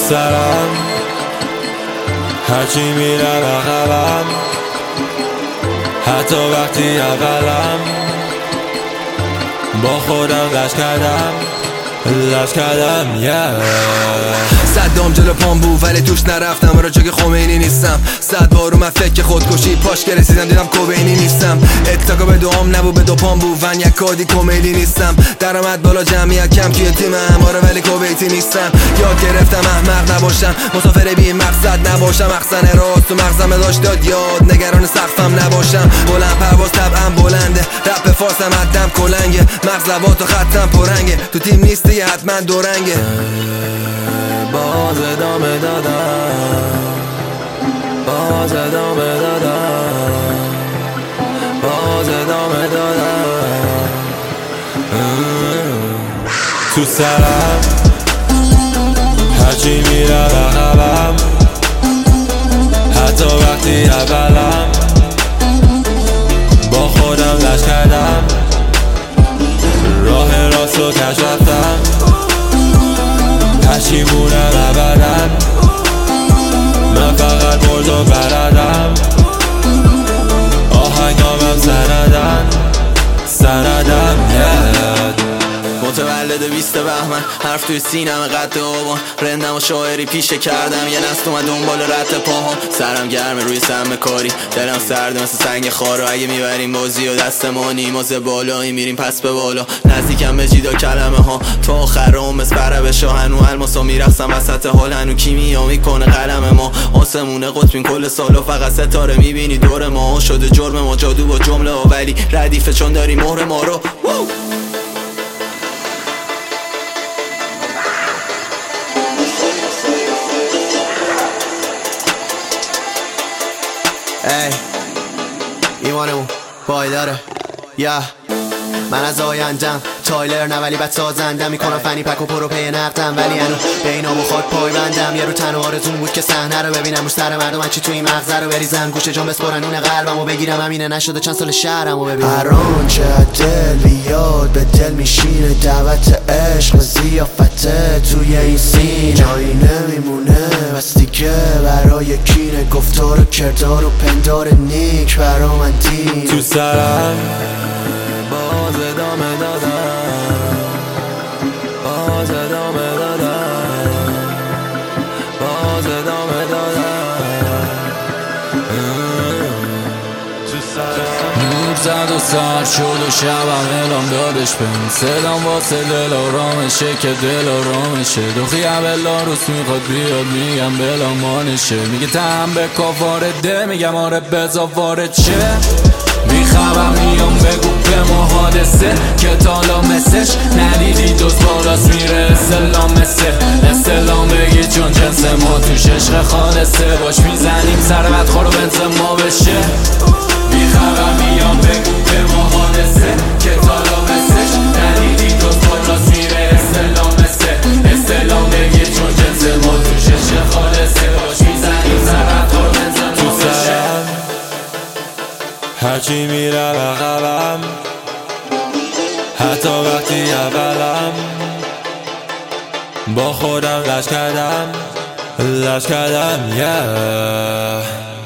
سرم هرچی میره عقبم، حتی وقتی اولم با خودم لش کردم صدام جلو پام بود ولی توش نرفتم، راجع که خمینی نیستم. 100 بار رو من فکر خودکشی پاش که رسیدم دیدم کوبینی نیستم. اتاقا به دوام نبود به دو پام بود ون یک کادی کمیلی نیستم. درآمد بالا جمعیت کم توی تیمم آره ولی کویتی نیستم. یاد گرفتم احمق نباشم، مسافر بی مقصد نباشم. مخزن راست تو مغزم داشت داد یاد، نگران سقفم نباشم. بلند پرواز طبعم بلنده، رپ فارسم حدم کلنگه. مغز لبات و خطم پرنگه، تو تیم نیستی حتما دورنگه. باز ادامه دادم، باز ادامه دادم، باز ادامه دادم. تو سرم هرچی میره عقبم، حتی وقتی اولم با خودم لش کردم. راه راست رو کش رفتم، پشیمونم ابدا. من فقط برد و بردم، آهنگامم سندم متولد 20 بهمن، حرف توی سینم قد آبان. رندم و شاعری پیشه کردم، یه نست اومد دنبال رد پاهم. سرم گرمه روی سم کاری، دلم سرده مثل سنگ خارو. اگه میبریم بازی و دستمانی ما بالایی میریم پس به بالا. نزدیکم به جیدا کلمه ها تا آخر مثل پره شاه. هنو الماسا میرخصم وسط حال، هنو کیمیا میکنه قلم ما. آسمونه قطبین کل سال و فقط ستاره میبینی دور ما. شده جرم ما جادو با جمله ها ولی ردیفه چون داری مهر ما رو. ای ایوانمون پایداره یا من از آیندم تایلر نه ولی بد سازندم. میکنم فنی پک و پرو پی نقدم ولی هنو به اینا بخواد پای بندم. یه رو تنها آرزون بود که صحنه رو ببینم رو سر مردم من چی توی این مغزه رو بریزم. گوشه جان بسپرن اون قلبم و بگیرم همینه نشده چند سال شهرم و ببینم. هر آنچه دل بیاد به دل میشینه، دعوت عشق ضیافته توی این سین. جایی نمیمونه بس دیگه برای کینه، گفتار و کردار و پندار نیک برا من دین. تو سرم باز ادامه دادم، باز ادامه دادم، باز ادامه دادم. نور زد و سر شد و شبم اعلام دادش بهم. صدام واسه دل آرامشه که دل آرامشه. دوخی اولا روز میخواد بیاد میگم بلا مانشه. میگه تهم به کاف وارده، میگم آره بزا وارد شه. میخوابم میام بگو به ما حادثه که تالا مسش ندیدی دوز بالاست میره استلام بگی چون جنس ما توش عشق خالصه. باش میزنیم سر بدخور و بنز ما بشه. میخوابم میام بگو به ما حادثه که تالا مسش ندیدی دوز بالاست میره استلام بگی چون جنس ما توش عشق خالصه. باش میزنیم سر بدخور و بنز ما بشه. هرچی میره عقبم، حتی وقتی اولم با خودم لش کردم